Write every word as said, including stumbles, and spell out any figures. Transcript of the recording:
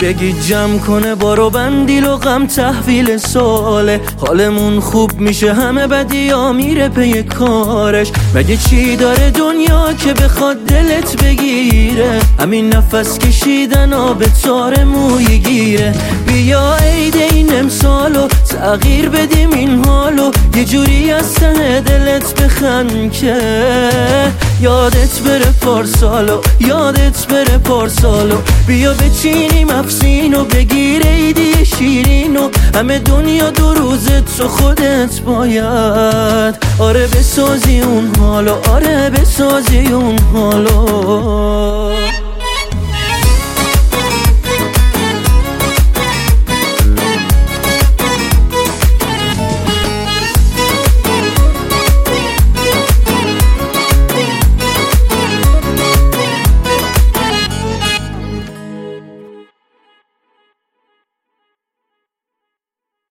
بگی جمع کنه بارو بندیل و غم تحویل ساله، حالمون خوب میشه همه بدیا میره پی کارش. مگه چی داره دنیا که بخواد دلت بگیره؟ همین نفس کشیدن آب تار موی گیره. بیا عید این امسالو تغییر بدیم این حالو، یه جوری از ته دلت بخند که یادت بره پارسالو، یادت بره پارسالو. بیا بچینیم افسینو بگیر عیدی شیرینو، همه دنیا دو روزت تو خودت باید آره بسازی اون حالو، آره بسازی اون حالو.